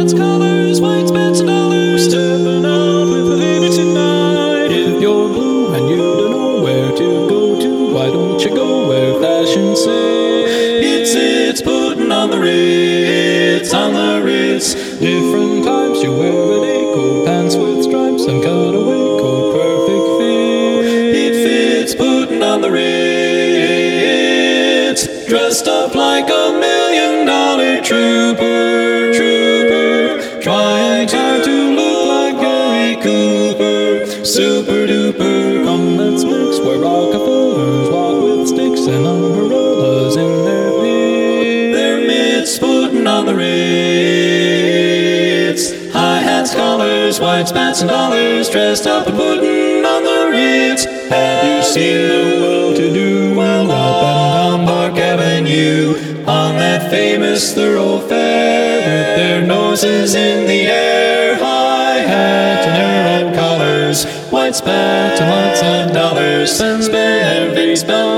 hats, collars, white spats, and dollars. Stepping out with a baby tonight. If you're blue and you don't know where to go to, why don't you go where fashion sits? It's putting on the Ritz, on the Ritz. Different types, you wear a day coat, pants with stripes, and cutaway coat, perfect fit. It fits, putting on the Ritz. Dressed up like $1 million trooper, trying to look like Gary Cooper. Super duper, come let's mix where Rockefellers walk with sticks and umbrellas in their mitts, putting on the Ritz. High hats, collars, white spats, and dollars, dressed up and putting on the Ritz. Have you seen the well-to-do well up and down Park Avenue on that famous thoroughfare with their noses in the air? High hat and arrow collars, white spats and lots of dollars, spend their face